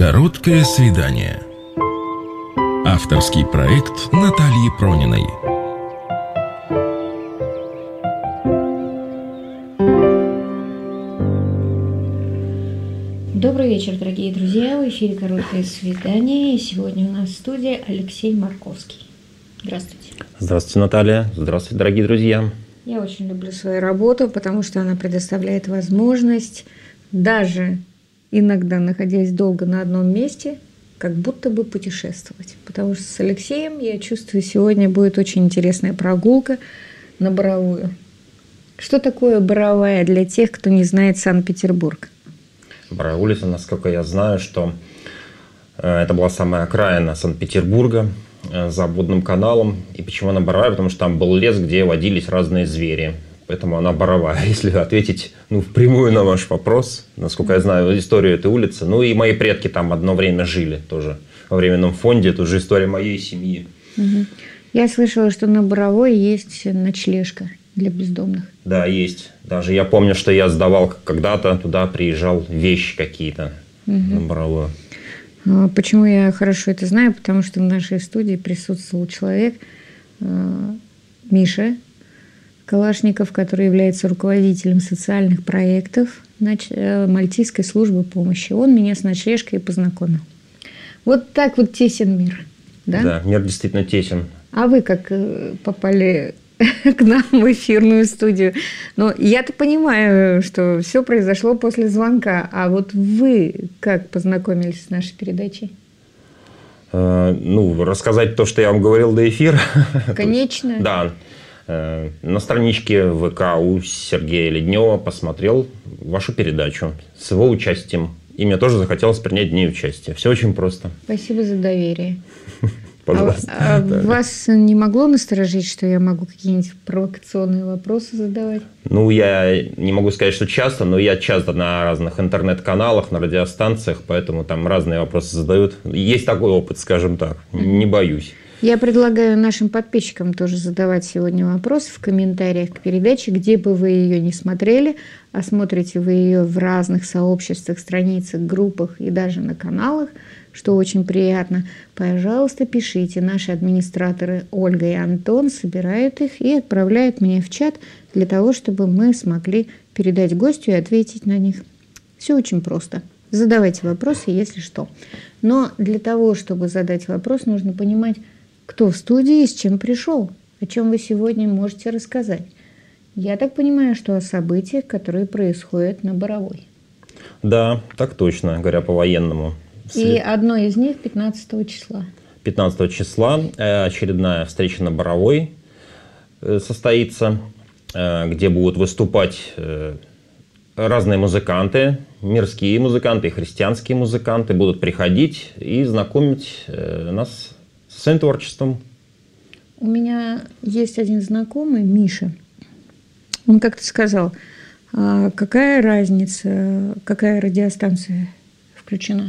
Короткое свидание. Авторский проект Натальи Прониной. Добрый вечер, дорогие друзья. В эфире «Короткое свидание». И сегодня у нас в студии Алексей Марковский. Здравствуйте. Здравствуйте, Наталья. Здравствуйте, дорогие друзья. Я очень люблю свою работу, потому что она предоставляет возможность, даже иногда находясь долго на одном месте, как будто бы путешествовать. Потому что с Алексеем, я чувствую, сегодня будет очень интересная прогулка на Боровую. Что такое Боровая для тех, кто не знает Санкт-Петербург? Боровая улица, насколько я знаю, что это была самая окраина Санкт-Петербурга за Обводным каналом. И почему она Боровая? Потому что там был лес, где водились разные звери. Поэтому она Боровая. Если ответить впрямую на ваш вопрос, насколько я знаю историю этой улицы. Ну и мои предки там одно время жили тоже во временном фонде. Это уже история моей семьи. Угу. Я слышала, что на Боровой есть ночлежка для бездомных. Да, есть. Даже я помню, что я сдавал когда-то, туда приезжал вещи какие-то на Боровую. Почему я хорошо это знаю? Потому что в нашей студии присутствовал человек, Миша Калашников, который является руководителем социальных проектов Мальтийской службы помощи. Он меня с ночлежкой познакомил. Вот так вот тесен мир. Да? Да, мир действительно тесен. А вы как попали к нам в эфирную студию? Но я-то понимаю, что все произошло после звонка. А вот вы как познакомились с нашей передачей? Рассказать то, что я вам говорил до эфира. Конечно. Да. На страничке ВК у Сергея Леднева посмотрел вашу передачу с его участием. И мне тоже захотелось принять в ней участие. Все очень просто. Спасибо за доверие. Пожалуйста. Вас не могло насторожить, что я могу какие-нибудь провокационные вопросы задавать? Я не могу сказать, что часто, но я часто на разных интернет-каналах, на радиостанциях, поэтому там разные вопросы задают. Есть такой опыт, скажем так. Не боюсь. Я предлагаю нашим подписчикам тоже задавать сегодня вопросы в комментариях к передаче, где бы вы ее не смотрели, а смотрите вы ее в разных сообществах, страницах, группах и даже на каналах, что очень приятно. Пожалуйста, пишите. Наши администраторы Ольга и Антон собирают их и отправляют мне в чат для того, чтобы мы смогли передать гостю и ответить на них. Все очень просто. Задавайте вопросы, если что. Но для того, чтобы задать вопрос, нужно понимать, кто в студии и с чем пришел, о чем вы сегодня можете рассказать. Я так понимаю, что о событиях, которые происходят на Боровой. Да, так точно, говоря по-военному. И одно из них 15 числа. 15 числа очередная встреча на Боровой состоится, где будут выступать разные музыканты, мирские музыканты и христианские музыканты будут приходить и знакомить нас с своим творчеством. У меня есть один знакомый, Миша. Он как-то сказал, какая разница, какая радиостанция включена.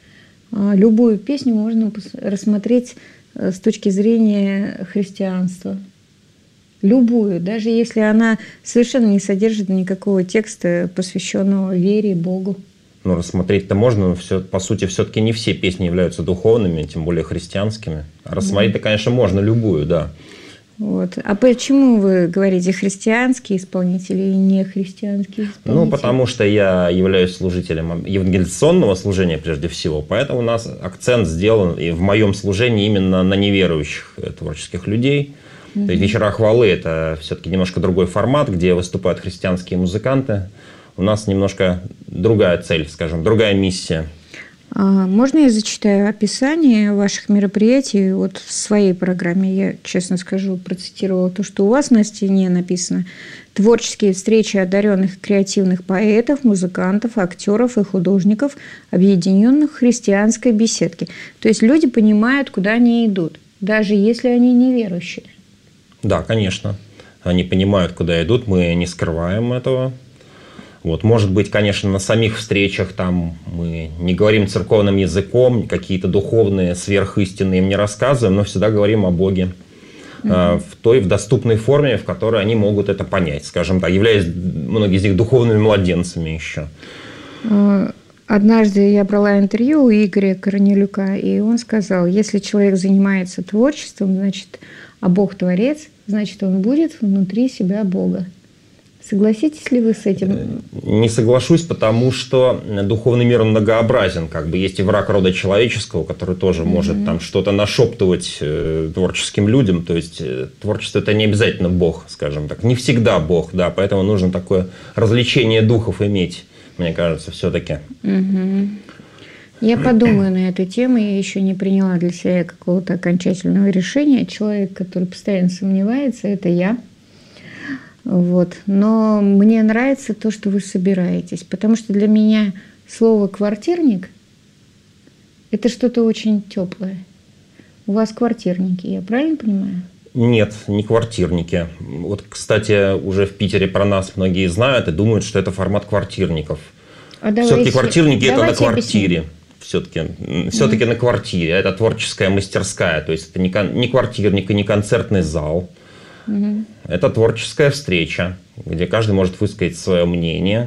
Любую песню можно рассмотреть с точки зрения христианства. Любую, даже если она совершенно не содержит никакого текста, посвященного вере, Богу. Рассмотреть-то можно, но по сути все-таки не все песни являются духовными, тем более христианскими. Рассмотреть-то, конечно, можно любую, да. Вот. А почему вы говорите христианские исполнители и не христианские исполнители? Потому что я являюсь служителем евангелизационного служения прежде всего, поэтому у нас акцент сделан и в моем служении именно на неверующих творческих людей. То есть вечера хвалы – это все-таки немножко другой формат, где выступают христианские музыканты. У нас немножко другая цель, скажем, другая миссия. Можно я зачитаю описание ваших мероприятий? Вот в своей программе, я, честно скажу, процитировала то, что у вас на стене написано. Творческие встречи одаренных креативных поэтов, музыкантов, актеров и художников, объединенных в христианской беседке. То есть люди понимают, куда они идут, даже если они неверующие. Да, конечно. Они понимают, куда идут, мы не скрываем этого. Может быть, конечно, на самих встречах там мы не говорим церковным языком, какие-то духовные сверхистины им не рассказываем, но всегда говорим о Боге в доступной форме, в которой они могут это понять, скажем так, являясь многие из них духовными младенцами еще. Однажды я брала интервью у Игоря Корнелюка, и он сказал, если человек занимается творчеством, значит, а Бог творец, значит, он будет внутри себя Бога. Согласитесь ли вы с этим? Не соглашусь, потому что духовный мир многообразен. Как бы есть и враг рода человеческого, который тоже может там что-то нашептывать творческим людям. То есть творчество – это не обязательно Бог, скажем так. Не всегда Бог, да. Поэтому нужно такое развлечение духов иметь, мне кажется, все-таки. Я подумаю на эту тему. Я еще не приняла для себя какого-то окончательного решения. Человек, который постоянно сомневается, это я. Вот. Но мне нравится то, что вы собираетесь, потому что для меня слово «квартирник» – это что-то очень теплое. У вас квартирники, я правильно понимаю? Нет, не квартирники. Вот, кстати, уже в Питере про нас многие знают и думают, что это формат квартирников. Все-таки квартирники – это на квартире. Все-таки на квартире. Это творческая мастерская. То есть это не квартирник и не концертный зал. Это творческая встреча, где каждый может высказать свое мнение.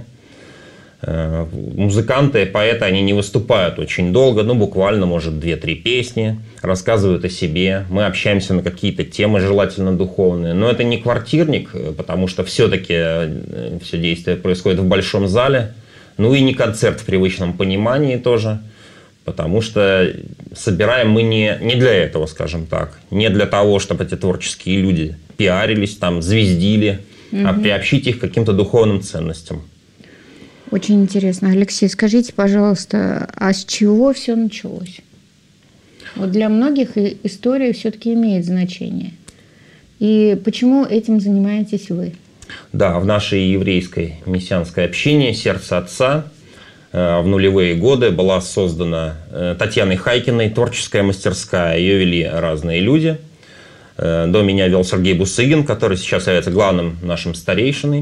Музыканты, поэты, они не выступают очень долго, буквально, может, 2-3 песни, рассказывают о себе. Мы общаемся на какие-то темы, желательно духовные. Но это не квартирник, потому что все-таки все действие происходит в большом зале. И не концерт в привычном понимании тоже. Потому что собираем мы не для этого, скажем так. Не для того, чтобы эти творческие люди пиарились, там, звездили, а приобщить их к каким-то духовным ценностям. Очень интересно. Алексей, скажите, пожалуйста, а с чего все началось? Вот для многих история все-таки имеет значение. И почему этим занимаетесь вы? Да, в нашей еврейской мессианской общине «Сердце Отца» в нулевые годы была создана Татьяной Хайкиной творческая мастерская. Ее вели разные люди. До меня вел Сергей Бусыгин, который сейчас является главным нашим старейшиной.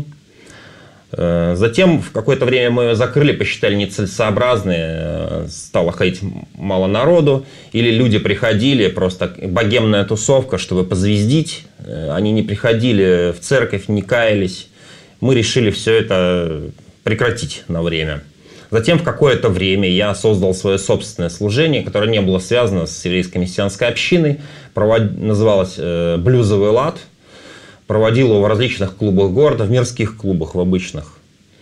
Затем в какое-то время мы ее закрыли, посчитали нецелесообразной, стало ходить мало народу, или люди приходили, просто богемная тусовка, чтобы позвездить. Они не приходили в церковь, не каялись. Мы решили все это прекратить на время. Затем в какое-то время я создал свое собственное служение, которое не было связано с еврейской мессианской общиной. Называлось «Блюзовый лад». Проводил его в различных клубах города, в мирских клубах, в обычных.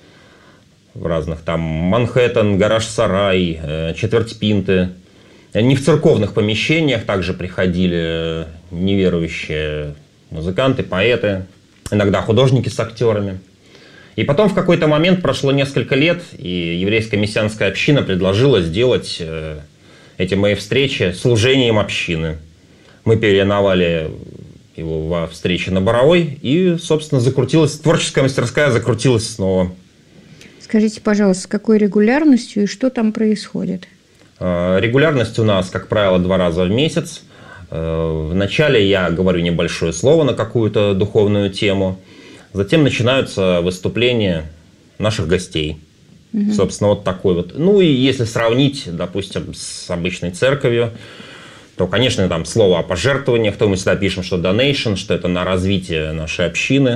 В разных там Манхэттен, Гараж-Сарай, Четверть Пинты. Не в церковных помещениях также приходили неверующие музыканты, поэты, иногда художники с актерами. И потом в какой-то момент прошло несколько лет, и еврейская мессианская община предложила сделать эти мои встречи служением общины. Мы переименовали его во встрече на Боровой, и, собственно, творческая мастерская закрутилась снова. Скажите, пожалуйста, с какой регулярностью и что там происходит? Регулярность у нас, как правило, 2 раза в месяц. Вначале я говорю небольшое слово на какую-то духовную тему. Затем начинаются выступления наших гостей. Собственно, вот такой вот. И если сравнить, допустим, с обычной церковью, то, конечно, там слово о пожертвованиях, то мы всегда пишем, что donation, что это на развитие нашей общины.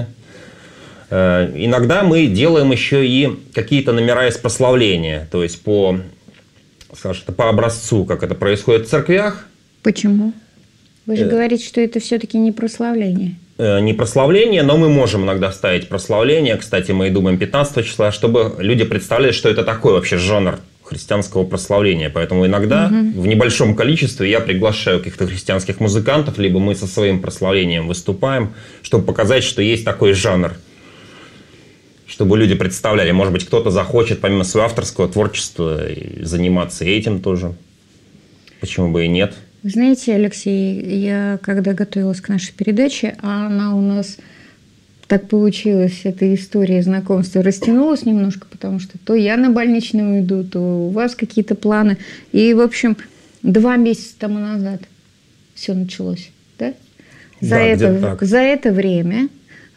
Иногда мы делаем еще и какие-то номера из прославления, то есть по образцу, как это происходит в церквях. Почему? Вы же говорите, что это все-таки не прославление. Не прославление, но мы можем иногда ставить прославление. Кстати, мы думаем 15 числа, чтобы люди представляли, что это такой вообще жанр христианского прославления. Поэтому иногда в небольшом количестве я приглашаю каких-то христианских музыкантов, либо мы со своим прославлением выступаем, чтобы показать, что есть такой жанр. Чтобы люди представляли. Может быть, кто-то захочет помимо своего авторского творчества заниматься этим тоже. Почему бы и нет? Вы знаете, Алексей, я когда готовилась к нашей передаче, а она у нас так получилось, эта история знакомства растянулась немножко, потому что то я на больничном иду, то у вас какие-то планы. И, в общем, 2 месяца тому назад все началось. Да? За это время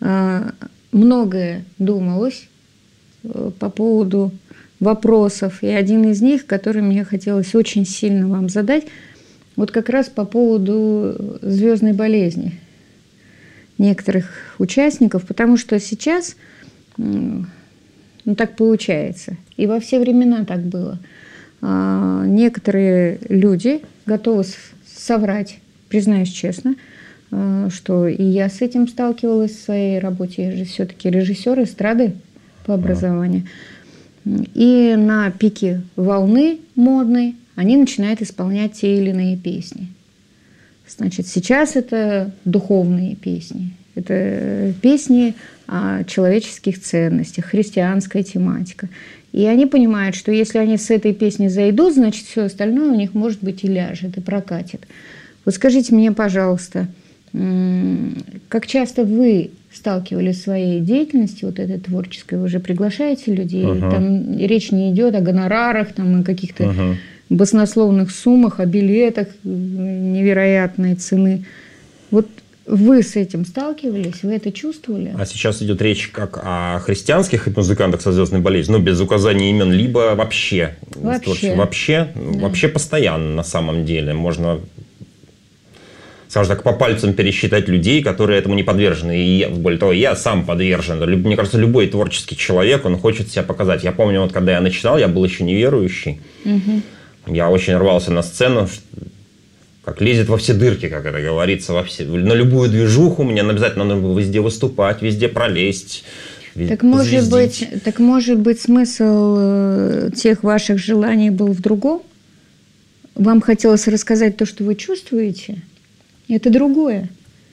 многое думалось по поводу вопросов. И один из них, который мне хотелось очень сильно вам задать, вот как раз по поводу звездной болезни некоторых участников, потому что сейчас Ну, так получается. И во все времена так было. Некоторые люди готовы соврать, признаюсь честно, что и я с этим сталкивалась в своей работе. Я же все-таки режиссер эстрады по образованию. И на пике волны модной они начинают исполнять те или иные песни. Значит, сейчас это духовные песни. Это песни о человеческих ценностях, христианская тематика. И они понимают, что если они с этой песни зайдут, значит, все остальное у них, может быть, и ляжет, и прокатит. Вот скажите мне, пожалуйста, как часто вы сталкивались в своей деятельности, вот этой творческой, вы уже приглашаете людей, там речь не идет о гонорарах, там, о каких-то баснословных суммах, о билетах невероятной цены. Вот вы с этим сталкивались, вы это чувствовали? А сейчас идет речь как о христианских музыкантах со звездной болезнью, ну, без указания имен, либо вообще. Вообще постоянно, на самом деле. Можно, скажем так, по пальцам пересчитать людей, которые этому не подвержены. И, более того, я сам подвержен. Мне кажется, любой творческий человек, он хочет себя показать. Я помню, вот когда я начинал, я был еще неверующий. Я очень рвался на сцену, как лезет во все дырки, как это говорится, на любую движуху. Мне обязательно надо было везде выступать, везде пролезть. Так может быть, смысл тех ваших желаний был в другом? Вам хотелось рассказать то, что вы чувствуете? Это другое.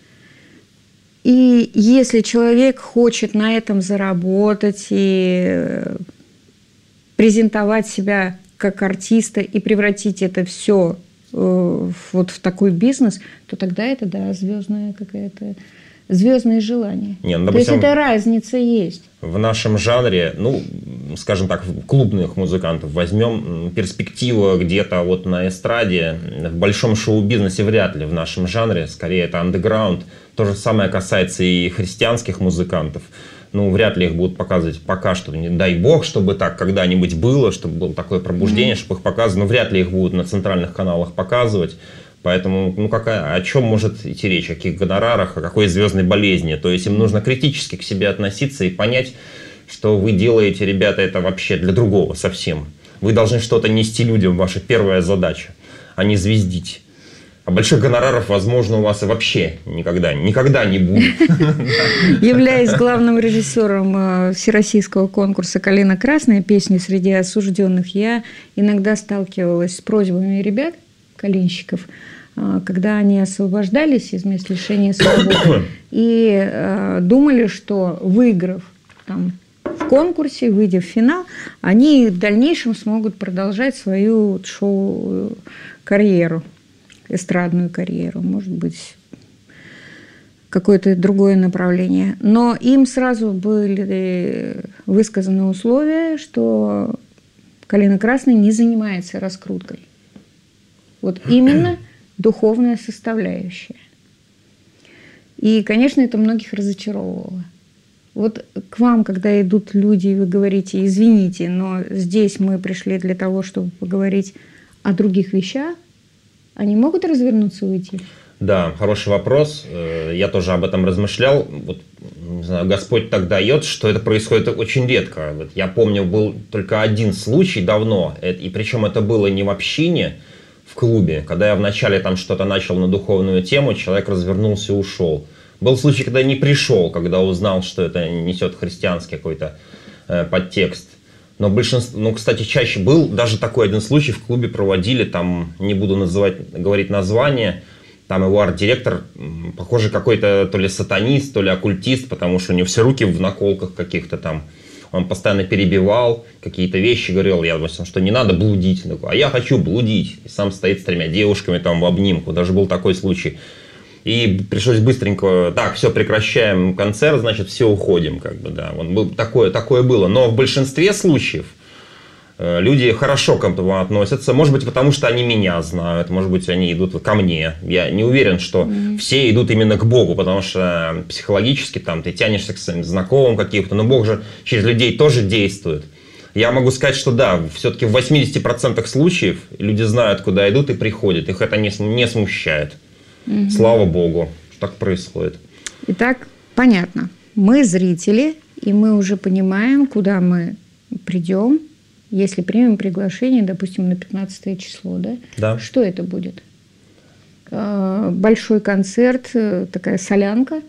И если человек хочет на этом заработать и презентовать себя как артиста и превратить это все вот в такой бизнес, то тогда это, да, звездное желание. Не, ну, допустим, то есть эта разница есть. В нашем жанре, ну, скажем так, клубных музыкантов возьмем, перспектива где-то вот на эстраде, в большом шоу-бизнесе вряд ли в нашем жанре, скорее это андеграунд. То же самое касается и христианских музыкантов. Ну, вряд ли их будут показывать пока что. Не дай бог, чтобы так когда-нибудь было, чтобы было такое пробуждение, чтобы их показывали. Но вряд ли их будут на центральных каналах показывать. Поэтому, ну, о чем может идти речь? О каких гонорарах, о какой звездной болезни? То есть им нужно критически к себе относиться и понять, что вы делаете, ребята, это вообще для другого совсем. Вы должны что-то нести людям, ваша первая задача, а не звездить. А больших гонораров, возможно, у вас и вообще никогда не будет. Являясь главным режиссером всероссийского конкурса «Калина красная. Песни среди осужденных», я иногда сталкивалась с просьбами ребят, калинщиков, когда они освобождались из мест лишения свободы и думали, что, выиграв там в конкурсе, выйдя в финал, они в дальнейшем смогут продолжать свою шоу-карьеру, эстрадную карьеру, может быть, какое-то другое направление. Но им сразу были высказаны условия, что «Калина красная» не занимается раскруткой. Вот именно духовная составляющая. И, конечно, это многих разочаровывало. Вот к вам, когда идут люди, и вы говорите: извините, но здесь мы пришли для того, чтобы поговорить о других вещах, они могут развернуться и уйти? Да, хороший вопрос. Я тоже об этом размышлял. Вот, не знаю, Господь так дает, что это происходит очень редко. Вот я помню, был только один случай давно, и причем это было не в общине, в клубе. Когда я вначале там что-то начал на духовную тему, человек развернулся и ушел. Был случай, когда не пришел, когда узнал, что это несет христианский какой-то подтекст. Но большинство, ну, кстати, чаще был даже такой один случай, в клубе проводили, там, не буду говорить название, там его арт-директор, похоже, какой-то то ли сатанист, то ли оккультист, потому что у него все руки в наколках каких-то там. Он постоянно перебивал какие-то вещи, говорил, я думаю, что не надо блудить. А я хочу блудить. И сам стоит с 3 девушками там в обнимку. Даже был такой случай. И пришлось быстренько, так, все, прекращаем концерт, значит, все, уходим. Как бы, да. Такое было. Но в большинстве случаев люди хорошо к этому относятся. Может быть, потому что они меня знают. Может быть, они идут ко мне. Я не уверен, что все идут именно к Богу, потому что психологически там ты тянешься к своим знакомым каким-то, но Бог же через людей тоже действует. Я могу сказать, что да, все-таки в 80% случаев люди знают, куда идут и приходят. Их это не смущает. Слава Богу, что так происходит. Итак, понятно. Мы, зрители, и мы уже понимаем, куда мы придем, если примем приглашение, допустим, на 15 число, да? Да. Что это будет? Большой концерт, такая солянка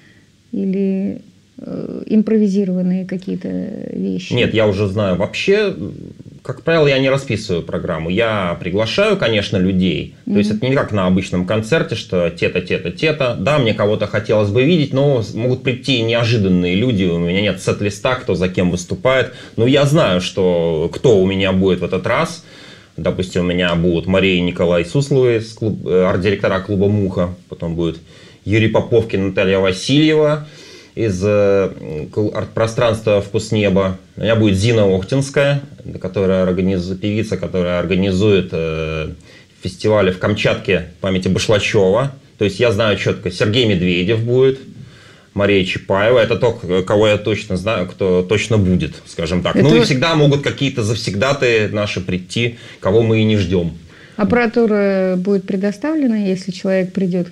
или импровизированные какие-то вещи? Нет, я уже знаю. Вообще, как правило, я не расписываю программу. Я приглашаю, конечно, людей. То есть это не как на обычном концерте, что те-то. Да, мне кого-то хотелось бы видеть, но могут прийти неожиданные люди. У меня нет сет-листа, кто за кем выступает. Но я знаю, что кто у меня будет в этот раз. Допустим, у меня будут Мария и Николай Сусловы, арт-директора клуба «Муха». Потом будет Юрий Поповкин, Наталья Васильева из арт-пространства «Вкус неба». У меня будет Зина Охтинская, певица, которая организует фестивали в Камчатке памяти Башлачева. То есть я знаю четко, Сергей Медведев будет, Мария Чапаева. Это то, кого я точно знаю, кто точно будет, скажем так. Ну и всегда могут какие-то завсегдатые наши прийти, кого мы и не ждем. Аппаратура будет предоставлена, если человек придет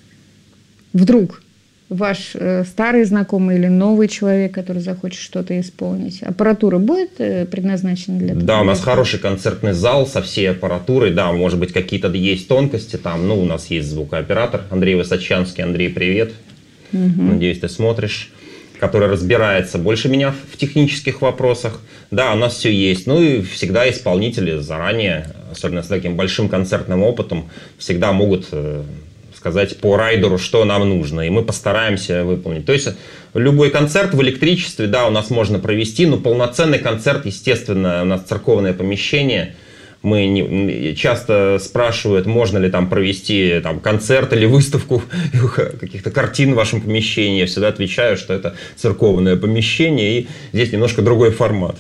вдруг? Ваш старый знакомый или новый человек, который захочет что-то исполнить. Аппаратура будет предназначена для этого? Да, у нас хороший концертный зал со всей аппаратурой. Да, может быть, какие-то есть тонкости там. Ну, у нас есть звукооператор Андрей Высочанский. Андрей, привет. Надеюсь, ты смотришь. Который разбирается больше меня в технических вопросах. Да, у нас все есть. Ну и всегда исполнители заранее, особенно с таким большим концертным опытом, всегда могут сказать по райдеру, что нам нужно, и мы постараемся выполнить. То есть любой концерт в электричестве, да, у нас можно провести, но полноценный концерт, естественно, у нас церковное помещение, часто спрашивают, можно ли там провести там, концерт или выставку каких-то картин в вашем помещении. Я всегда отвечаю, что это церковное помещение, и здесь немножко другой формат.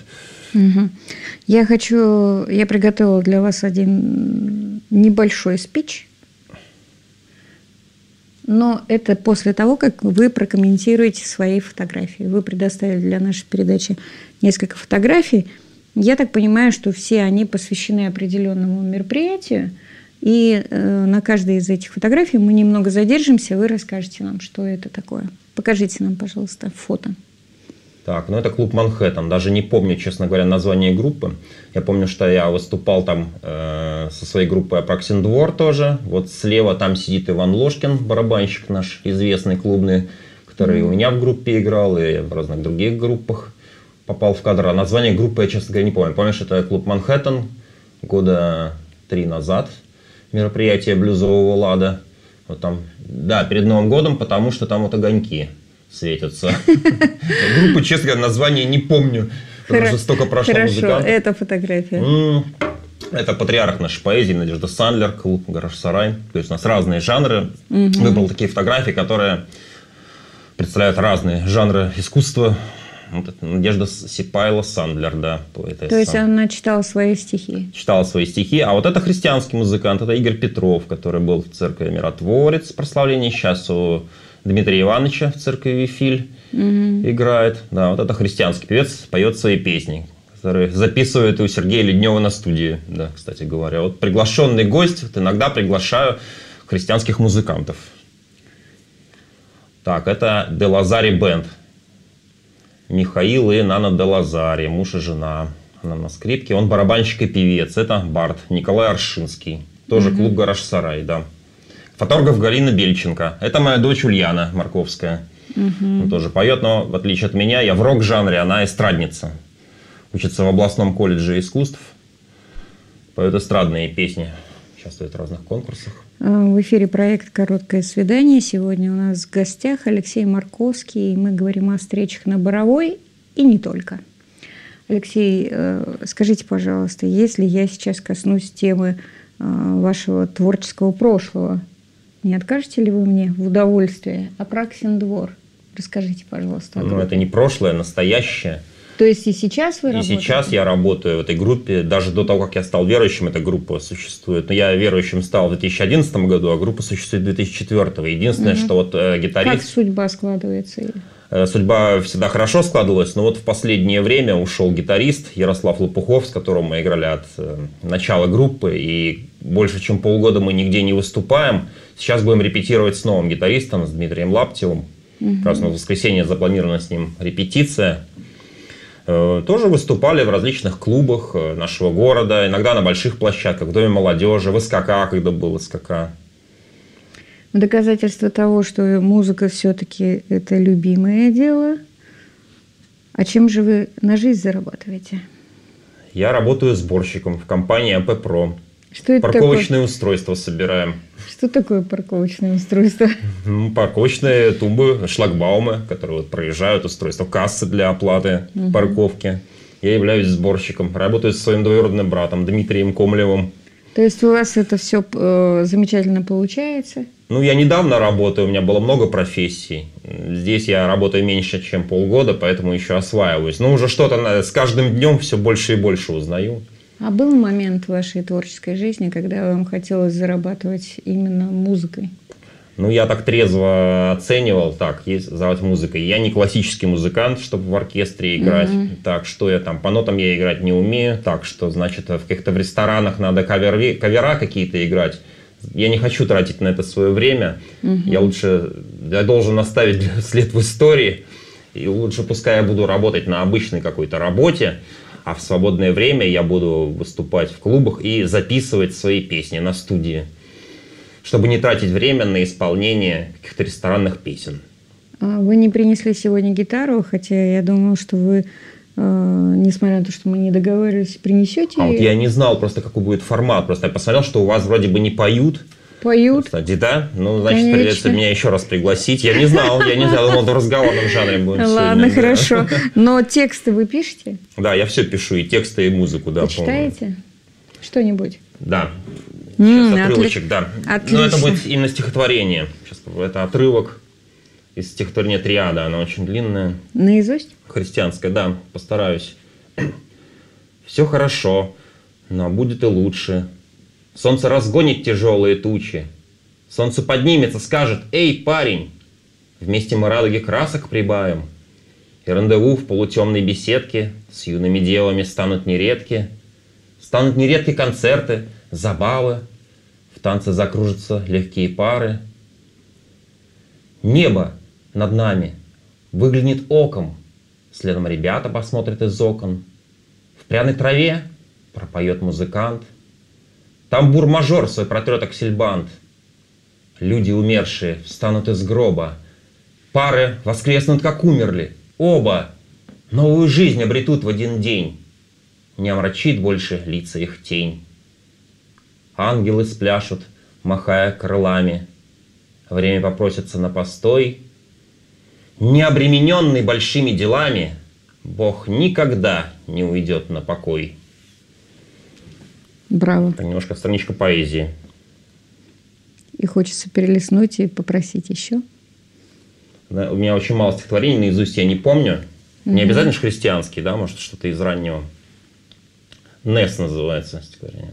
Я приготовила для вас один небольшой спич. Но это после того, как вы прокомментируете свои фотографии. Вы предоставили для нашей передачи несколько фотографий. Я так понимаю, что все они посвящены определенному мероприятию. И на каждой из этих фотографий мы немного задержимся, вы расскажете нам, что это такое. Покажите нам, пожалуйста, фото. Так, ну это клуб «Манхэттен». Даже не помню, честно говоря, название группы. Я помню, что я выступал там со своей группой «Апраксин Двор» тоже. Вот слева там сидит Иван Ложкин, барабанщик наш известный клубный, который у меня в группе играл и в разных других группах попал в кадр. А название группы я, честно говоря, не помню. Помнишь, это клуб «Манхэттен» года 3 назад. Мероприятие блюзового лада. Вот там, да, перед Новым годом, потому что там вот огоньки светятся. Группы, честно говоря, название не помню. Уже столько прошло музыкантов. Хорошо, это фотография. Это патриарх нашей поэзии Надежда Сандлер, клуб «Гараж-сарай». То есть у нас разные жанры. Выбрал такие фотографии, которые представляют разные жанры искусства. Вот это Надежда Сипайло Сандлер, да, поэтесса. То есть она читала свои стихи? Читала свои стихи. А вот это христианский музыкант, это Игорь Петров, который был в церкви Миротворец, прославление. Сейчас у Дмитрия Ивановича в церкви Вифиль играет. Да, вот это христианский певец, поет свои песни, которые записывает у Сергея Леднева на студии. Да, кстати говоря. Вот приглашенный гость, вот иногда приглашаю христианских музыкантов. Так, это Де Лазари Бенд. Михаил и Нана Де Лазари, муж и жена. Она на скрипке. Он барабанщик и певец. Это Барт Николай Аршинский. Тоже клуб «Гараж-сарай», да. Фотограф Галина Бельченко. Это моя дочь Ульяна Марковская. Она тоже поет, но в отличие от меня, я в рок-жанре, она эстрадница. Учится в областном колледже искусств. Поет эстрадные песни. Участвует в разных конкурсах. В эфире проект «Короткое свидание». Сегодня у нас в гостях Алексей Марковский. И мы говорим о встречах на Боровой и не только. Алексей, скажите, пожалуйста, если я сейчас коснусь темы вашего творческого прошлого, не откажете ли вы мне в удовольствии? Апраксин Двор. Расскажите, пожалуйста. Ну, это не прошлое, а настоящее. То есть и сейчас вы работаете? И сейчас я работаю в этой группе. Даже до того, как я стал верующим, эта группа существует. Но я верующим стал в 2011 году, а группа существует в 2004. Единственное, что вот гитарист... Как судьба складывается? Судьба всегда хорошо складывалась, но вот в последнее время ушел гитарист Ярослав Лопухов, с которым мы играли от начала группы. И больше чем полгода мы нигде не выступаем. Сейчас будем репетировать с новым гитаристом, с Дмитрием Лаптевым. Как раз в воскресенье запланирована с ним репетиция. Тоже выступали в различных клубах нашего города, иногда на больших площадках, в Доме молодежи, в СКК, когда был СКК. Доказательство того, что музыка все-таки это любимое дело. А чем же вы на жизнь зарабатываете? Я работаю сборщиком в компании АП Про. Что это Парковочные такое? Устройства собираем. Что такое парковочное устройство? Парковочные тумбы, шлагбаумы, которые вот проезжают, устройства, кассы для оплаты парковки. Я являюсь сборщиком. Работаю со своим двоюродным братом Дмитрием Комлевым. То есть у вас это все замечательно получается? Ну, я недавно работаю, у меня было много профессий. Здесь я работаю меньше, чем полгода, поэтому еще осваиваюсь. Но уже что-то с каждым днем все больше и больше узнаю. А был момент в вашей творческой жизни, когда вам хотелось зарабатывать именно музыкой? Ну, я так трезво оценивал, так, есть зарабатывать музыкой. Я не классический музыкант, чтобы в оркестре играть. Так, что я там, по нотам я играть не умею. Так, что, значит, в каких-то в ресторанах надо кавера какие-то играть. Я не хочу тратить на это свое время. Я должен оставить след в истории. И лучше пускай я буду работать на обычной какой-то работе, а в свободное время я буду выступать в клубах и записывать свои песни на студии, чтобы не тратить время на исполнение каких-то ресторанных песен. Вы не принесли сегодня гитару, хотя я думала, что вы, несмотря на то, что мы не договаривались, принесете. А вот я не знал просто, какой будет формат. Просто я посмотрел, что у вас вроде бы не поют. Поют? Кстати, да? Ну, значит, Конечно. придется меня еще раз пригласить. Я не знал, думал, в разговорном жанре будет. Ладно, сегодня, хорошо. Да. Но тексты вы пишете? Да, я все пишу, и тексты, и музыку, да. Почитаете? Что-нибудь? Да. Сейчас Отлично. отрывочек, да. Отлично. Но это будет именно стихотворение. Сейчас это отрывок из стихотворения «Триада». Оно очень длинное. Наизусть? Христианское, да. Постараюсь. Все хорошо, но будет и лучше. Солнце разгонит тяжелые тучи. Солнце поднимется, скажет: «Эй, парень!» Вместе мы радуги красок прибавим. И рандеву в полутемной беседке с юными девами станут нередки. Станут нередки концерты, забавы. В танце закружатся легкие пары. Небо над нами выглянет оком. Следом ребята посмотрят из окон. В пряной траве пропоет музыкант. Тамбур-мажор свой протрет аксельбант. Люди умершие встанут из гроба. Пары воскреснут, как умерли. Оба новую жизнь обретут в один день. Не омрачит больше лица их тень. Ангелы спляшут, махая крылами. Время попросится на постой. Не обремененный большими делами, Бог никогда не уйдет на покой. Браво. Это немножко страничка поэзии. И хочется перелистнуть и попросить еще. Да, у меня очень мало стихотворений, наизусть я не помню. Не обязательно же христианский, да, может, что-то из раннего. Нес называется стихотворение.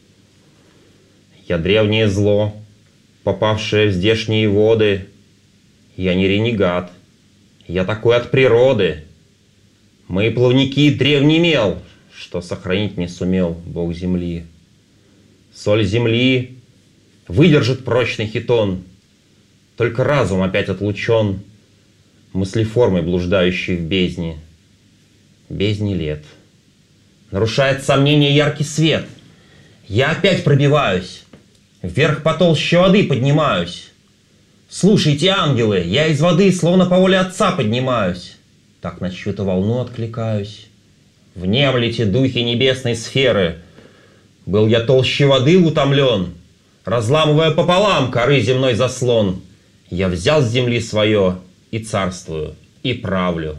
Я древнее зло, попавшее в здешние воды. Я не ренегат, я такой от природы. Мои плавники древний мел, что сохранить не сумел Бог земли. Соль земли выдержит прочный хитон, только разум опять отлучен мыслеформой, блуждающей в бездне. Бездне лет. Нарушает сомнение яркий свет. Я опять пробиваюсь, вверх по толще воды поднимаюсь. Слушайте, ангелы, я из воды словно по воле Отца поднимаюсь. Так на чью-то волну откликаюсь. Внемлите, духи небесной сферы. Был я толще воды утомлен, разламывая пополам коры земной заслон. Я взял с земли свое и царствую, и правлю.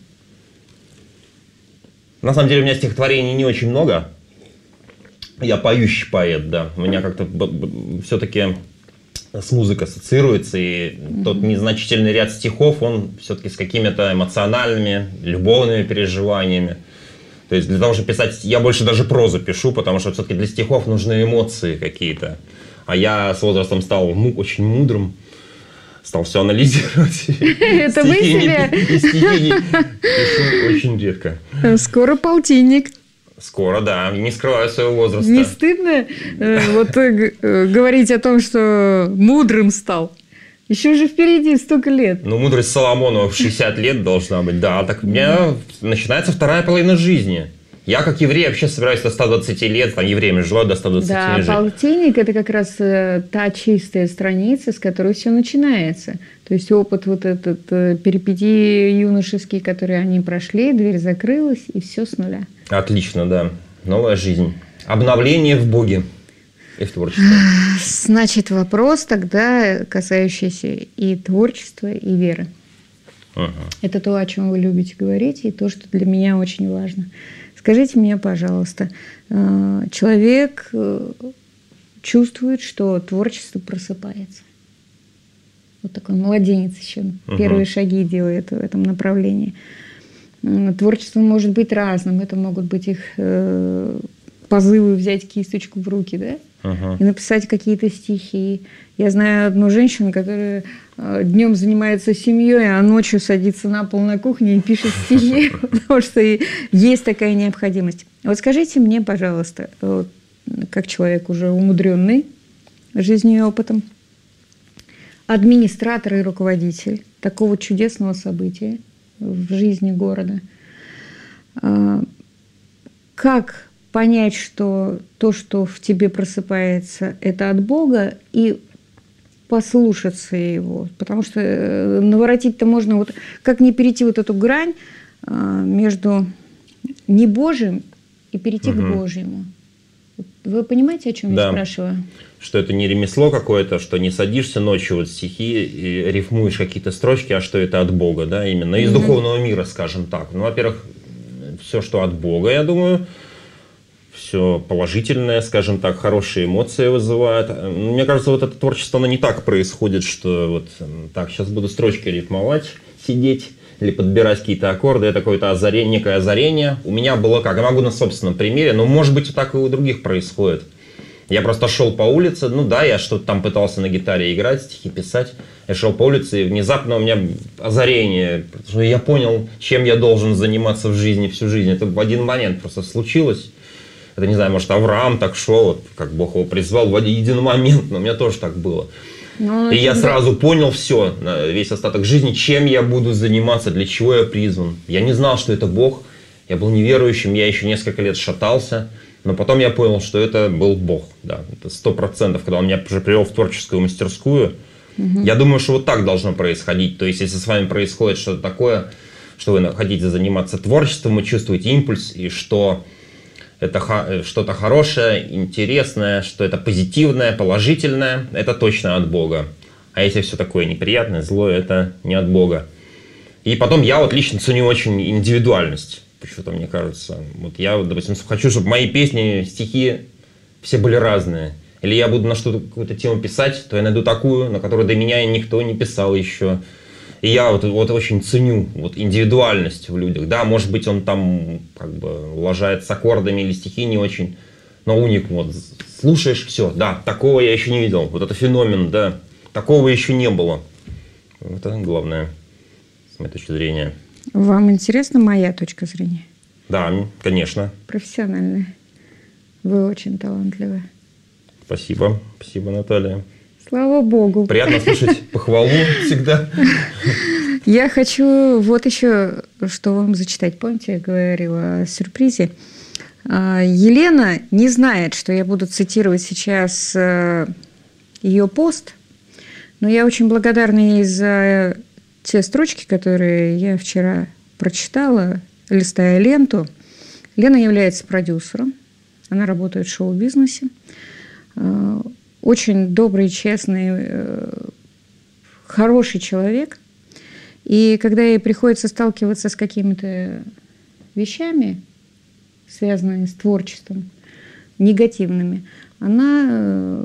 На самом деле у меня стихотворений не очень много. Я поющий поэт, да. У меня как-то все-таки с музыкой ассоциируется, и тот незначительный ряд стихов, он все-таки с какими-то эмоциональными, любовными переживаниями. То есть для того, чтобы писать, я больше даже прозу пишу, потому что все-таки для стихов нужны эмоции какие-то. А я с возрастом стал очень мудрым, стал все анализировать. Это вы себя? Стихи пишу очень редко. Скоро полтинник. Скоро, да. Не скрываю своего возраста. Не стыдно вот говорить о том, что мудрым стал? Еще же впереди столько лет. Ну, мудрость Соломонова в 60 лет должна быть, да. Так у меня начинается вторая половина жизни. Я, как еврей, вообще собираюсь до 120 лет, там евреями желаю до 120 Да, лет жить. полтинник – это как раз та чистая страница, с которой все начинается. То есть опыт вот этот, перипетии юношеские, которые они прошли, дверь закрылась, и все с нуля. Отлично, да. Новая жизнь. Обновление в Боге и в творчестве. Значит, вопрос тогда, касающийся и творчества, и веры. Это то, о чем вы любите говорить, и то, что для меня очень важно. Скажите мне, пожалуйста, человек чувствует, что творчество просыпается. Вот такой младенец еще первые шаги делает в этом направлении. Творчество может быть разным. Это могут быть их позывы взять кисточку в руки, да? И написать какие-то стихи. Я знаю одну женщину, которая днем занимается семьей, а ночью садится на пол на кухне и пишет стихи, потому что есть такая необходимость. Вот скажите мне, пожалуйста, как человек уже умудренный жизнью и опытом, администратор и руководитель такого чудесного события в жизни города, как понять, что то, что в тебе просыпается, это от Бога, и послушаться Его. Потому что наворотить-то можно, вот как не перейти вот эту грань между не Божьим и перейти к Божьему. Вы понимаете, о чем я спрашиваю? Что это не ремесло какое-то, что не садишься ночью вот стихи и рифмуешь какие-то строчки, а что это от Бога, да, именно из духовного мира, скажем так. Ну, во-первых, все, что от Бога, я думаю, все положительное, скажем так, хорошие эмоции вызывает. Мне кажется, вот это творчество, оно не так происходит, что вот так, сейчас буду строчки рифмовать, сидеть или подбирать какие-то аккорды, это какое-то озарение, некое озарение. У меня было как, я могу на собственном примере, но может быть так и у других происходит. Я просто шел по улице, ну да, я что-то там пытался на гитаре играть, стихи писать. Я шел по улице, и внезапно у меня озарение, потому что я понял, чем я должен заниматься в жизни всю жизнь. Это в один момент просто случилось. Это, не знаю, может, Авраам так шел, вот, как Бог его призвал в один момент, но у меня тоже так было. И я сразу понял все, весь остаток жизни, чем я буду заниматься, для чего я призван. Я не знал, что это Бог, я был неверующим, я еще несколько лет шатался, но потом я понял, что это был Бог. Да, это 100%, когда он меня уже привел в творческую мастерскую. Я думаю, что вот так должно происходить. То есть, если с вами происходит что-то такое, что вы хотите заниматься творчеством, вы чувствуете импульс, и что это что-то хорошее, интересное, что это позитивное, положительное, это точно от Бога. А если все такое неприятное, злое, это не от Бога. И потом я вот лично ценю очень индивидуальность. Почему-то мне кажется. Вот я, допустим, хочу, чтобы мои песни, стихи все были разные. Или я буду на что-то, какую-то тему писать, то я найду такую, на которую до меня никто не писал еще. И я вот очень ценю вот индивидуальность в людях. Да, может быть, он там как бы лажает с аккордами или стихи не очень, но уник. Вот слушаешь, все, да, такого я еще не видел. Вот это феномен, да, такого еще не было. Это главное, с моей точки зрения. Вам интересна моя точка зрения? Да, конечно. Профессиональная. Вы очень талантливы. Спасибо. Спасибо, Наталья. Слава Богу. Приятно слышать похвалу всегда. Я хочу вот еще что вам зачитать. Помните, я говорила о сюрпризе? Елена не знает, что я буду цитировать сейчас ее пост, но я очень благодарна ей за те строчки, которые я вчера прочитала, листая ленту. Лена является продюсером, она работает в шоу-бизнесе. Очень добрый, честный, хороший человек. И когда ей приходится сталкиваться с какими-то вещами, связанными с творчеством, негативными, она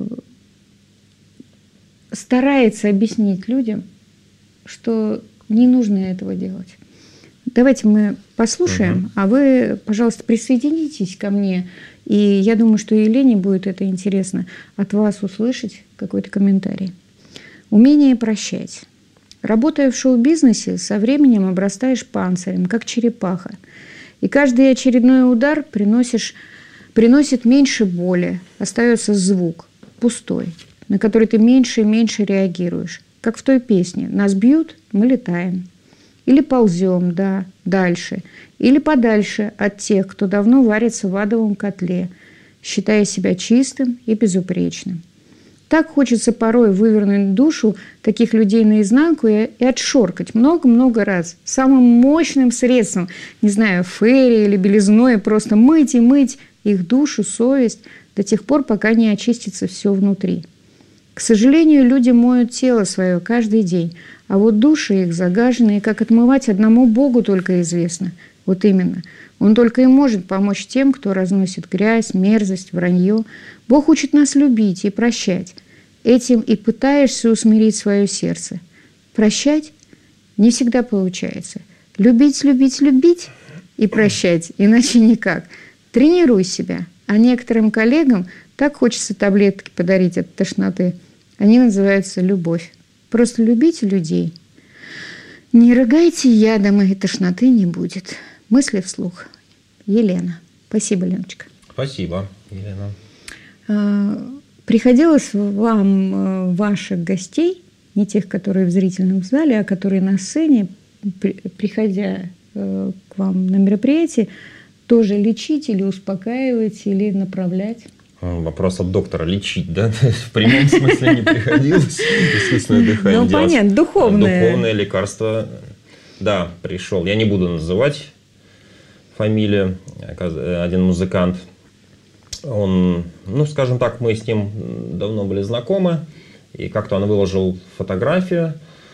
старается объяснить людям, что не нужно этого делать. Давайте мы послушаем, а вы, пожалуйста, присоединитесь ко мне. И я думаю, что Елене будет это интересно от вас услышать какой-то комментарий. Умение прощать. Работая в шоу-бизнесе, со временем обрастаешь панцирем, как черепаха. И каждый очередной удар приносит меньше боли. Остается звук, пустой, на который ты меньше и меньше реагируешь. как в той песне. Нас бьют, мы летаем. Или ползем, да, дальше. Или подальше от тех, кто давно варится в адовом котле, считая себя чистым и безупречным. Так хочется порой вывернуть душу таких людей наизнанку и отшоркать много-много раз. Самым мощным средством, не знаю, фейри или белизной, просто мыть и мыть их душу, совесть до тех пор, пока не очистится все внутри. К сожалению, люди моют тело свое каждый день, а вот души их загажены, и как отмывать одному Богу только известно. Вот именно. Он только и может помочь тем, кто разносит грязь, мерзость, вранье. Бог учит нас любить и прощать. Этим и пытаешься усмирить свое сердце. Прощать не всегда получается. Любить, любить, любить и прощать, иначе никак. Тренируй себя. А некоторым коллегам так хочется таблетки подарить от тошноты. Они называются любовь. Просто любите людей. Не рыгайте ядом, и тошноты не будет. Мысли вслух. Елена. Спасибо, Леночка. Спасибо, Елена. Приходилось вам ваших гостей, не тех, которые в зрительном зале, а которые на сцене, приходя к вам на мероприятие, тоже лечить или успокаивать, или направлять? Вопрос от доктора. Лечить, да? В прямом смысле не приходилось. Искусственное дыхание делать. Ну, понятно, духовное. Духовное лекарство. Да, пришел. Я не буду называть фамилию. Один музыкант. Он, ну, скажем так, мы с ним давно были знакомы. И как-то он выложил фотографию.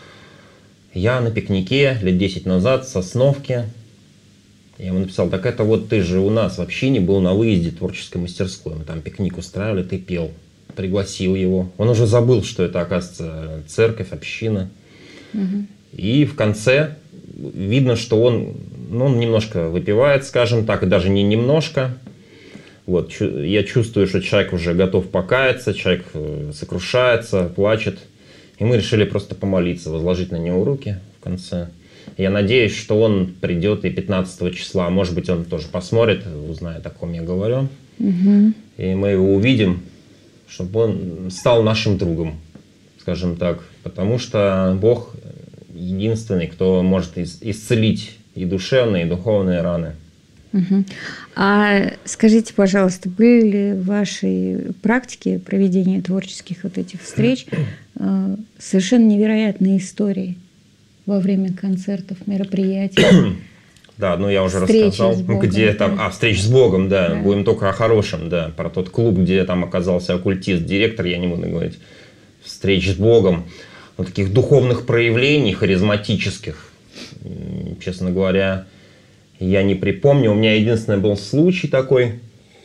Я на пикнике лет 10 назад в Сосновке. Я ему написал: так это вот ты же у нас вообще не был на выезде творческой мастерской. Мы там пикник устраивали, ты пел. Пригласил его. Он уже забыл, что это, оказывается, церковь, община. Угу. И в конце видно, что он немножко выпивает, скажем так, и даже не немножко. Вот, я чувствую, что человек уже готов покаяться, человек сокрушается, плачет. И мы решили просто помолиться, возложить на него руки в конце. Я надеюсь, что он придет и 15 числа. Может быть, он тоже посмотрит, узнает, о ком я говорю. Угу. И мы его увидим, чтобы он стал нашим другом, скажем так. Потому что Бог единственный, кто может исцелить и душевные, и духовные раны. Угу. А скажите, пожалуйста, были ли в вашей практике проведения творческих вот этих встреч совершенно невероятные истории во время концертов, мероприятий? Да, ну я уже рассказал, где там, встреч с Богом, да, будем только о хорошем, да, про тот клуб, где там оказался оккультист, директор, я не буду говорить, встреч с Богом, вот таких духовных проявлений, харизматических, честно говоря, я не припомню. У меня единственный был случай такой,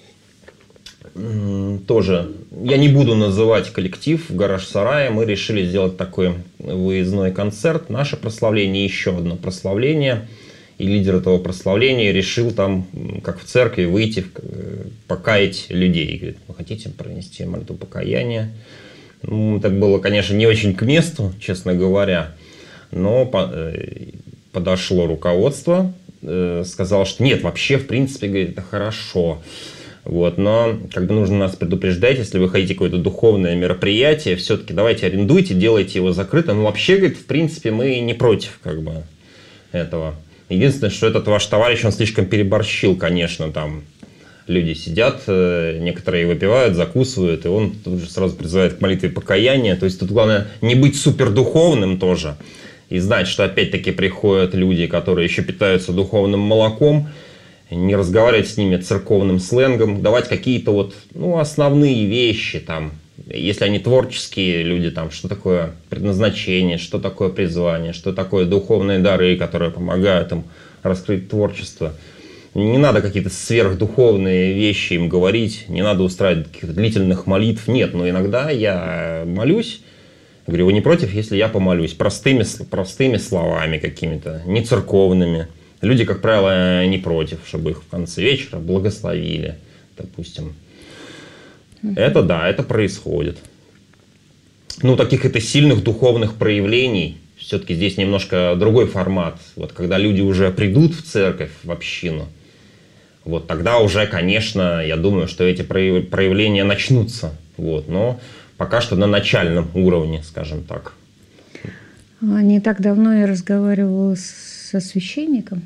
тоже, я не буду называть коллектив, в Гараж-сарае мы решили сделать такой выездной концерт, наше прославление, еще одно прославление, и лидер этого прославления решил там, как в церкви, выйти, покаять людей. Говорит: вы хотите пронести молитву покаяния? Ну, так было, конечно, не очень к месту, честно говоря, но подошло руководство, сказал, что нет, вообще, в принципе, говорит, это хорошо. Вот, но как бы нужно нас предупреждать, если вы хотите какое-то духовное мероприятие, все-таки давайте арендуйте, делайте его закрытым. Ну, вообще, говорит, в принципе, мы не против как бы этого. Единственное, что этот ваш товарищ, он слишком переборщил, конечно, там люди сидят, некоторые выпивают, закусывают, и он тут же сразу призывает к молитве покаяния. То есть тут главное не быть супердуховным тоже, и знать, что опять-таки приходят люди, которые еще питаются духовным молоком, не разговаривать с ними церковным сленгом, давать какие-то вот, основные вещи там, если они творческие люди, там, что такое предназначение, что такое призвание, что такое духовные дары, которые помогают им раскрыть творчество. Не надо какие-то сверхдуховные вещи им говорить, не надо устраивать каких-то длительных молитв. Нет, но иногда я молюсь. Говорю: вы не против, если я помолюсь простыми словами какими-то, не церковными. Люди, как правило, не против, чтобы их в конце вечера благословили, допустим. Это да, это происходит. Таких это сильных духовных проявлений, все-таки здесь немножко другой формат. Вот когда люди уже придут в церковь, в общину, вот тогда уже, конечно, я думаю, что эти проявления начнутся. Вот, но пока что на начальном уровне, скажем так. Не так давно я разговаривала со священником,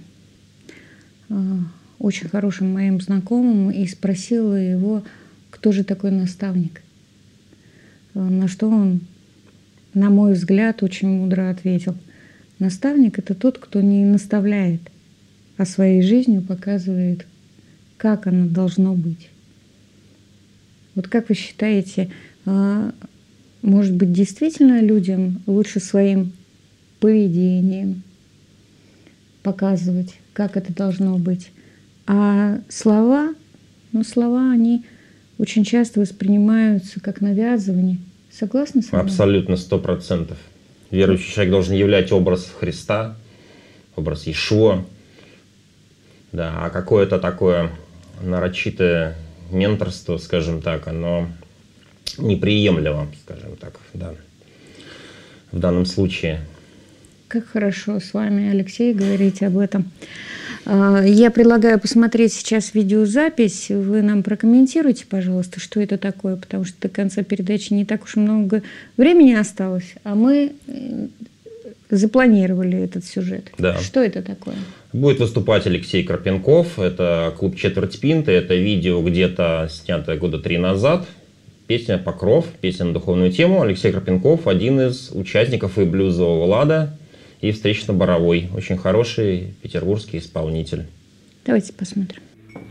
очень хорошим моим знакомым, и спросила его, кто же такой наставник. На что он, на мой взгляд, очень мудро ответил: наставник – это тот, кто не наставляет, а своей жизнью показывает, как оно должно быть. Вот как вы считаете, может быть, действительно людям лучше своим поведением показывать, как это должно быть? А слова, слова, они очень часто воспринимаются как навязывание. Согласны с вами? Абсолютно, 100%. Верующий человек должен являть образ Христа, образ Иешуа. Да, а какое-то такое нарочитое менторство, скажем так, оно неприемлемо, скажем так, да, в данном случае. Как хорошо с вами, Алексей, говорить об этом. Я предлагаю посмотреть сейчас видеозапись. Вы нам прокомментируйте, пожалуйста, что это такое, потому что до конца передачи не так уж и много времени осталось, а мы запланировали этот сюжет. Да. Что это такое? Будет выступать Алексей Карпенков. Это клуб «Четверть пинты». Это видео где-то снятое года 3 назад. Песня «Покров», песня на духовную тему. Алексей Карпенков – один из участников и блюзового лада, и встречно-боровой. Очень хороший петербургский исполнитель. Давайте посмотрим.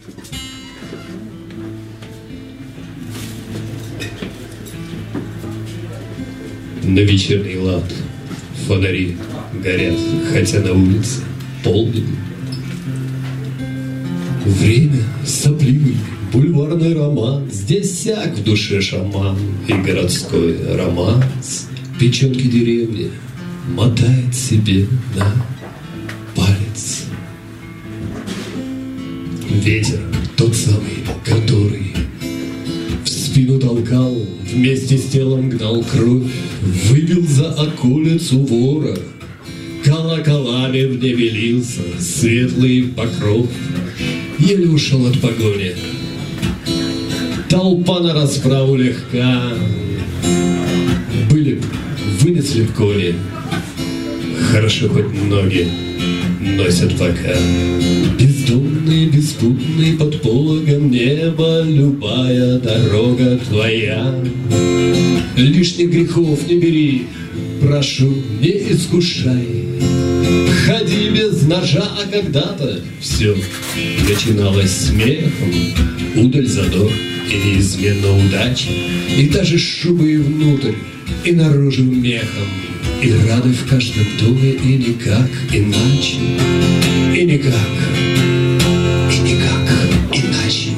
На вечерний лад фонари горят, хотя на улице полдень. Время сопливый, бульварный роман, здесь всяк в душе шаман и городской романс. Печенки деревни мотает себе на палец. Ветер тот самый, который в спину толкал, вместе с телом гнал кровь, выбил за околицу вора, колоколами в небе лился светлый покров. Еле ушел от погони, толпа на расправу легка, были, вынесли в кони, хорошо хоть ноги носят пока. Бездомный, беспутный, под пологом неба любая дорога твоя. Лишних грехов не бери, прошу, не искушай. Ходи без ножа, а когда-то все начиналось смехом. Удаль задор и неизменно удача, и даже шубы и внутрь, и наружу мехом. И рады в каждом доме, и никак иначе, и никак иначе.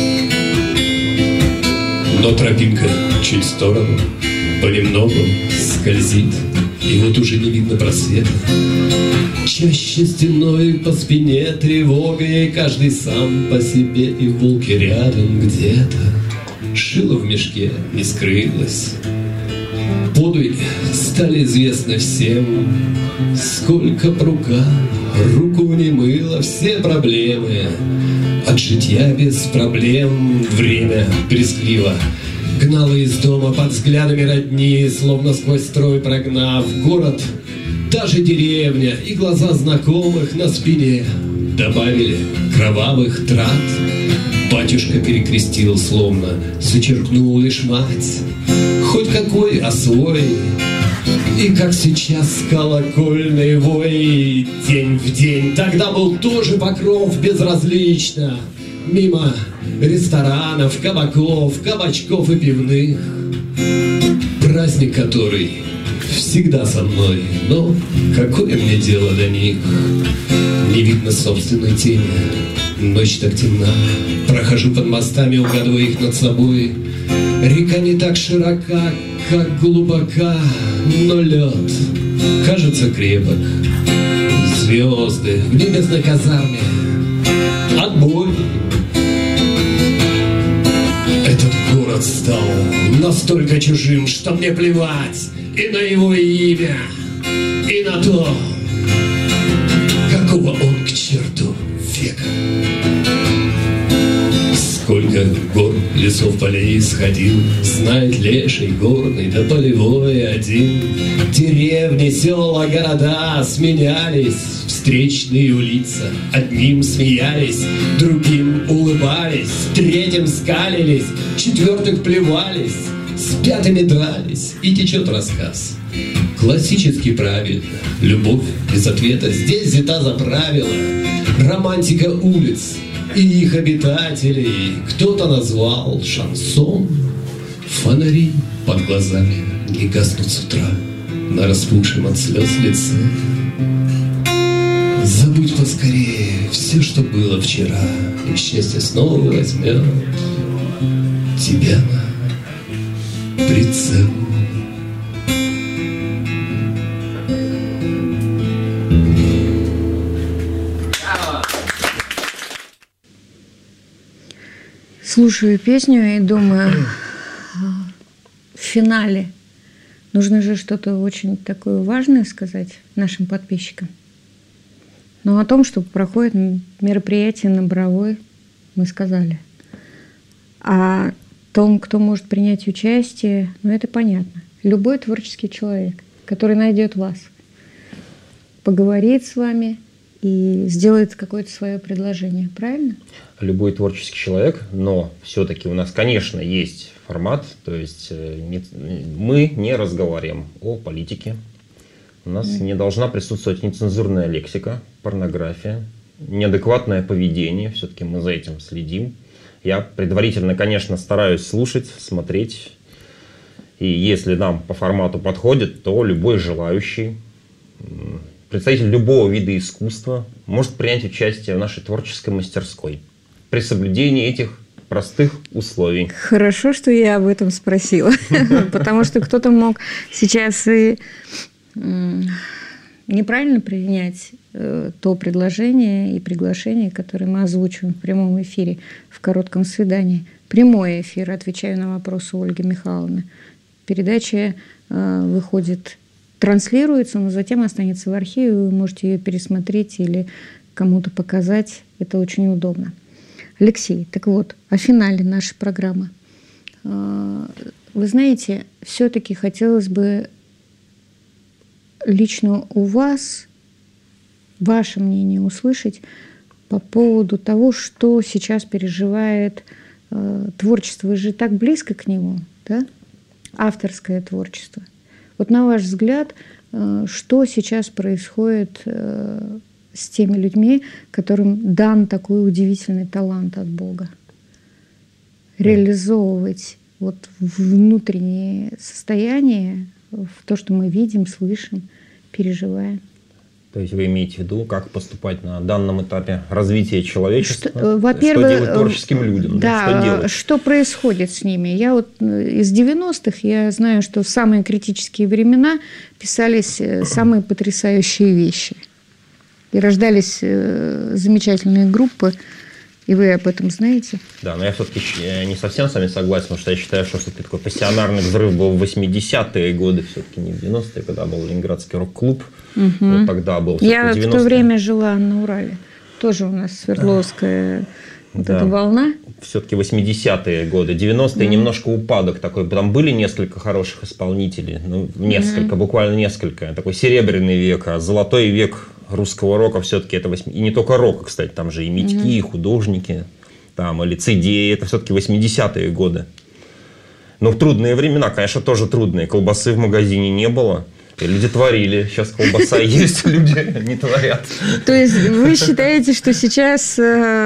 Но тропинка чуть в сторону понемногу скользит, и вот уже не видно просвета. Чаще стеной по спине тревога, и каждый сам по себе, и волки рядом где-то. Шило в мешке не скрылось. Подвиги стали известны всем. Сколько б рука руку не мыла, все проблемы от житья без проблем. Время брезгливо гнало из дома под взглядами родни, словно сквозь строй прогнав город, даже деревня и глаза знакомых на спине добавили кровавых трат. Батюшка перекрестил, словно зачеркнул лишь мать. Хоть какой, а свой. И как сейчас колокольный вой, день в день. Тогда был тоже покров безразлично. Мимо ресторанов, кабаков, кабачков и пивных. Праздник, который всегда со мной, но какое мне дело до них? Не видно собственной тени, ночь так темна. Прохожу под мостами, угадывая их над собой. Река не так широка, как глубока, но лед кажется крепок. Звезды в небесной казарме, отбой. Этот город стал настолько чужим, что мне плевать и на его имя, и на то, какого он к черту века. Сколько гор, лесов, полей сходил, знает леший, горный да полевой один. Деревни, села, города сменялись, встречные лица одним смеялись, другим улыбались, третьим скалились, четвертых плевались, с пятыми дрались, и течет рассказ. Классически правильно, любовь без ответа здесь взята за правило. Романтика улиц и их обитателей кто-то назвал шансон. Фонари под глазами не гаснут с утра на распухшем от слез лице. Забудь поскорее все, что было вчера, и счастье снова возьмет тебя на прицел. Слушаю песню и думаю, в финале нужно же что-то очень такое важное сказать нашим подписчикам. Но о том, что проходит мероприятие на Боровой, мы сказали. А о том, кто может принять участие, ну это понятно. Любой творческий человек, который найдет вас, поговорит с вами и сделает какое-то свое предложение, правильно? Любой творческий человек, но все-таки у нас, конечно, есть формат, то есть мы не разговариваем о политике, у нас не должна присутствовать нецензурная лексика, порнография, неадекватное поведение, все-таки мы за этим следим. Я предварительно, конечно, стараюсь слушать, смотреть, и если нам по формату подходит, то любой желающий, представитель любого вида искусства может принять участие в нашей творческой мастерской при соблюдении этих простых условий. Хорошо, что я об этом спросила, потому что кто-то мог сейчас и неправильно принять то предложение и приглашение, которое мы озвучиваем в прямом эфире в коротком свидании. Прямой эфир, отвечаю на вопросы Ольги Михайловны. Передача выходит, транслируется, но затем останется в архиве, вы можете ее пересмотреть или кому-то показать. Это очень удобно. Алексей, так вот, о финале нашей программы. Вы знаете, все-таки хотелось бы лично у вас ваше мнение услышать по поводу того, что сейчас переживает творчество. Вы же так близко к нему, да? Авторское творчество. Вот на ваш взгляд, что сейчас происходит с теми людьми, которым дан такой удивительный талант от Бога? Реализовывать вот внутреннее состояние в то, что мы видим, слышим, переживаем. То есть вы имеете в виду, как поступать на данном этапе развития человечества? Во-первых, что делать творческим людям? Да, что происходит с ними? Я вот из 90-х, я знаю, что в самые критические времена писались самые потрясающие вещи. И рождались замечательные группы, и вы об этом знаете? Да, но я все-таки не совсем с вами согласен, потому что я считаю, что все-таки такой пассионарный взрыв был в 80-е годы, все-таки не в 90-е, когда был Ленинградский рок-клуб. Угу. Вот тогда был. Я в то время жила на Урале. Тоже у нас Свердловская вот эта волна. Все-таки 80-е годы. 90-е немножко упадок такой. Там были несколько хороших исполнителей. Ну, несколько, буквально несколько. Такой серебряный век, а золотой век русского рока все-таки это... И не только рока, кстати, там же и Митьки, и художники, там, и лицедеи. Это все-таки 80-е годы. Но в трудные времена, конечно, тоже трудные. Колбасы в магазине не было. И люди творили. Сейчас колбаса есть, люди не творят. То есть вы считаете, что сейчас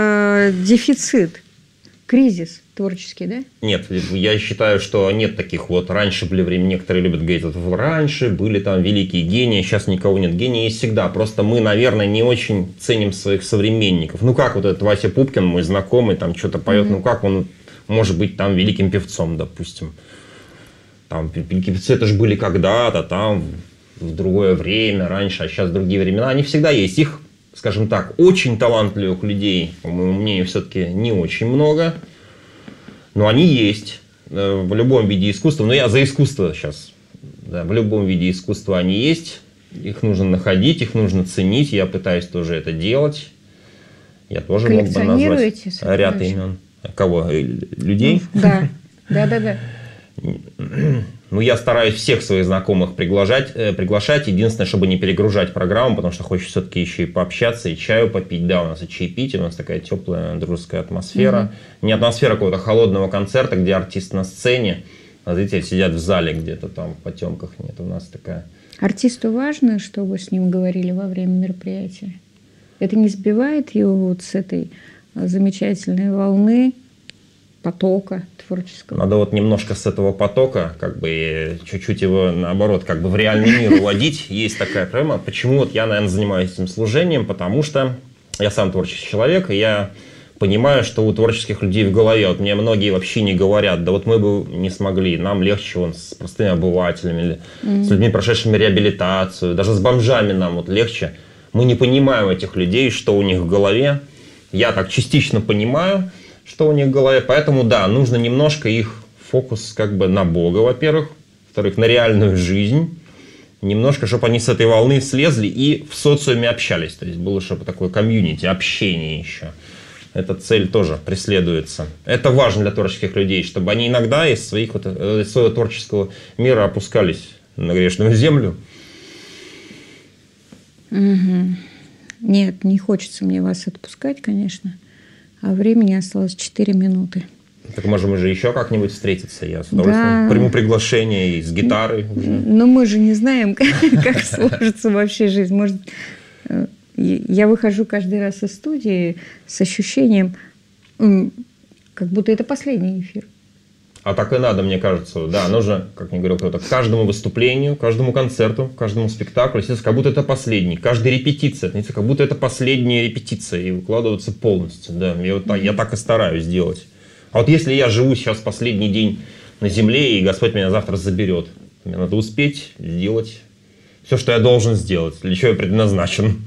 дефицит, кризис творческий, да? Нет, я считаю, что нет таких вот. Раньше были времена, некоторые любят говорить, вот раньше были там великие гении, сейчас никого нет. Гении есть всегда. Просто мы, наверное, не очень ценим своих современников. Ну как вот этот Вася Пупкин, мой знакомый, там что-то поет, ну как он может быть там великим певцом, допустим. Там великие певцы, это же были когда-то, там, в другое время, раньше, а сейчас другие времена. Они всегда есть. Их, скажем так, очень талантливых людей, по моему мнению, все-таки не очень много. Но они есть в любом виде искусства. Но я за искусство сейчас. Да, в любом виде искусства они есть. Их нужно находить, их нужно ценить. Я пытаюсь тоже это делать. Я тоже мог бы назвать ряд имен. Кого? Людей? Да. Ну, я стараюсь всех своих знакомых приглашать. Единственное, чтобы не перегружать программу, потому что хочется все-таки еще и пообщаться, и чаю попить. Да, у нас и чаепитие, у нас такая теплая дружеская атмосфера. Не атмосфера какого-то холодного концерта, где артист на сцене, а зрители сидят в зале где-то там, в потемках. Нет, у нас такая... Артисту важно, что вы с ним говорили во время мероприятия? Это не сбивает его вот с этой замечательной волны, потока творческого? Надо вот немножко с этого потока, как бы чуть-чуть его, наоборот, как бы в реальный мир уводить. Есть такая проблема. Почему вот я, наверное, занимаюсь этим служением? Потому что я сам творческий человек, и я понимаю, что у творческих людей в голове, вот мне многие вообще не говорят, да вот мы бы не смогли, нам легче вон с простыми обывателями, или с людьми, прошедшими реабилитацию, даже с бомжами нам вот легче. Мы не понимаем этих людей, что у них в голове. Я так частично понимаю, что у них в голове, поэтому да, нужно немножко их фокус как бы на Бога, во-первых, во-вторых, на реальную жизнь, немножко, чтобы они с этой волны слезли и в социуме общались, то есть было чтобы такое комьюнити, общение еще. Эта цель тоже преследуется. Это важно для творческих людей, чтобы они иногда из своего творческого мира опускались на грешную землю. Нет, не хочется мне вас отпускать, конечно. А времени осталось 4 минуты. Так можем мы же еще как-нибудь встретиться. Я с удовольствием приму приглашение и с гитарой. Но мы же не знаем, как сложится вообще жизнь. Может, я выхожу каждый раз из студии с ощущением, как будто это последний эфир. А так и надо, мне кажется. Да, нужно, как мне говорил кто-то, к каждому выступлению, каждому концерту, каждому спектаклю, как будто это последний. Каждая репетиция, как будто это последняя репетиция, и выкладываться полностью. Да, я так и стараюсь делать. А вот если я живу сейчас последний день на земле, и Господь меня завтра заберет, мне надо успеть сделать все, что я должен сделать, для чего я предназначен.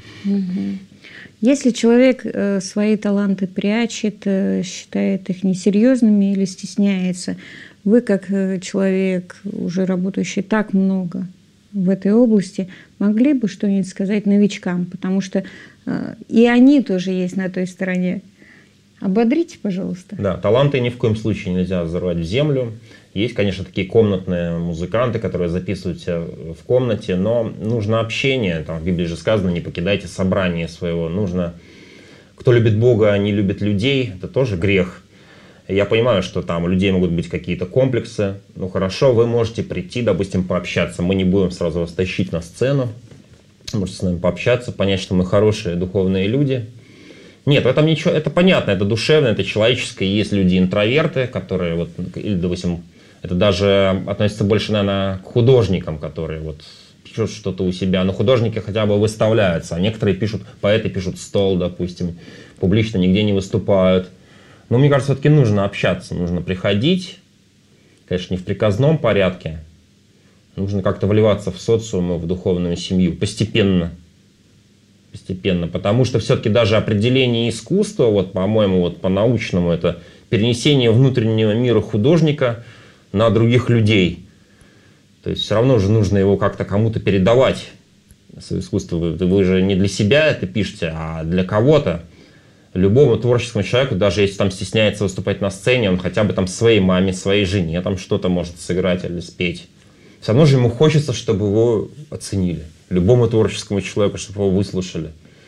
Если человек свои таланты прячет, считает их несерьезными или стесняется, вы, как человек, уже работающий так много в этой области, могли бы что-нибудь сказать новичкам? Потому что и они тоже есть на той стороне. Ободрите, пожалуйста. Да, таланты ни в коем случае нельзя взорвать в землю. Есть, конечно, такие комнатные музыканты, которые записывают себя в комнате, но нужно общение. Там в Библии же сказано, не покидайте собрание своего. Нужно, кто любит Бога, а не любит людей, это тоже грех. Я понимаю, что там у людей могут быть какие-то комплексы. Ну хорошо, вы можете прийти, допустим, пообщаться. Мы не будем сразу вас тащить на сцену. Можете с нами пообщаться, понять, что мы хорошие духовные люди. Нет, в этом ничего, это понятно, это душевно, это человеческое. Есть люди-интроверты, которые, вот, или, допустим, это даже относится больше, наверное, к художникам, которые вот пишут что-то у себя. Но художники хотя бы выставляются, а некоторые пишут, поэты пишут стол, допустим, публично нигде не выступают. Но мне кажется, все-таки нужно общаться, нужно приходить, конечно, не в приказном порядке, нужно как-то вливаться в социум, в духовную семью, постепенно. Постепенно, потому что все-таки даже определение искусства, вот, по-моему, вот, по-научному, это перенесение внутреннего мира художника на других людей. То есть все равно же нужно его как-то кому-то передавать. Свое искусство вы же не для себя это пишете, а для кого-то. Любому творческому человеку, даже если там стесняется выступать на сцене, он хотя бы там своей маме, своей жене там что-то может сыграть или спеть. Все равно же ему хочется, чтобы его оценили. Любому творческому человеку, чтобы его выслушали.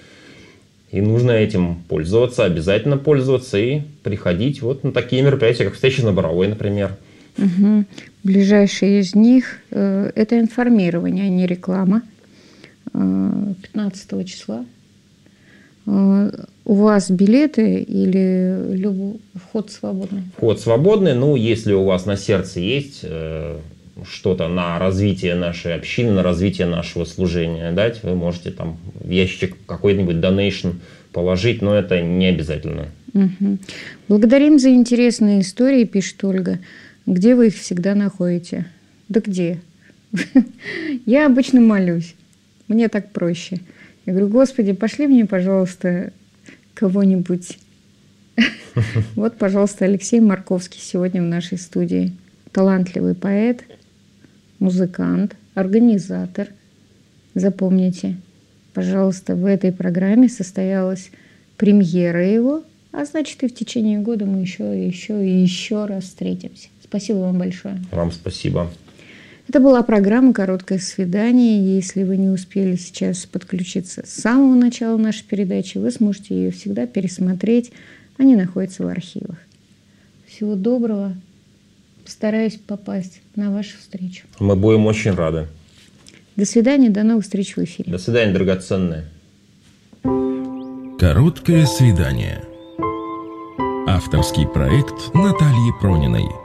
И нужно этим пользоваться, обязательно пользоваться и приходить вот на такие мероприятия, как встреча на Боровой, например. Ближайшие из них – это информирование, а не реклама. 15 числа. У вас билеты или вход свободный? Вход свободный, ну, если у вас на сердце есть что-то на развитие нашей общины, на развитие нашего служения дать, вы можете там в ящичек какой-нибудь донейшн положить, но это не обязательно. Благодарим за интересные истории, пишет Ольга. Где вы их всегда находите? Да где? Я обычно молюсь. Мне так проще. Я говорю, Господи, пошли мне, пожалуйста, кого-нибудь. Вот, пожалуйста, Алексей Марковский сегодня в нашей студии. Талантливый поэт, музыкант, организатор. Запомните, пожалуйста, в этой программе состоялась премьера его А значит, и в течение года мы еще раз встретимся. Спасибо вам большое. Вам спасибо. Это была программа «Короткое свидание». Если вы не успели сейчас подключиться с самого начала нашей передачи, вы сможете ее всегда пересмотреть. Они находятся в архивах. Всего доброго. Постараюсь попасть на вашу встречу. Мы будем очень рады. До свидания, до новых встреч в эфире. До свидания, драгоценные. Короткое свидание. Авторский проект Натальи Прониной.